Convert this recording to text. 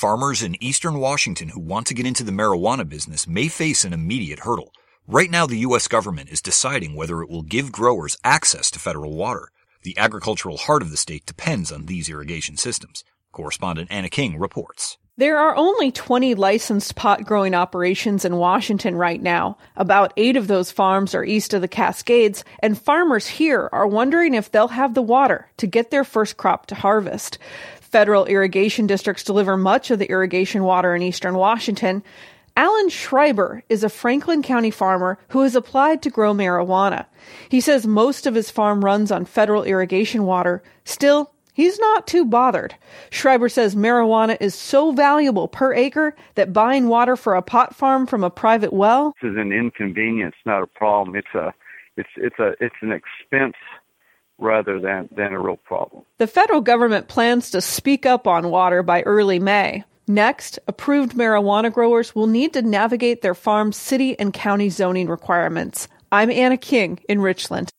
farmers in eastern Washington who want to get into the marijuana business may face an immediate hurdle. Right now, the U.S. government is deciding whether it will give growers access to federal water. The agricultural heart of the state depends on these irrigation systems. Correspondent Anna King reports. There are only 20 licensed pot growing operations in Washington right now. About 8 of those farms are east of the Cascades, and farmers here are wondering if they'll have the water to get their first crop to harvest. Federal irrigation districts deliver much of the irrigation water in eastern Washington. Alan Schreiber is a Franklin County farmer who has applied to grow marijuana. He says most of his farm runs on federal irrigation water. Still, he's not too bothered. Schreiber says marijuana is so valuable per acre that buying water for a pot farm from a private well is an inconvenience, not a problem. It's an expense rather than a real problem. The federal government plans to speak up on water by early May. Next, approved marijuana growers will need to navigate their farm's city and county zoning requirements. I'm Anna King in Richland.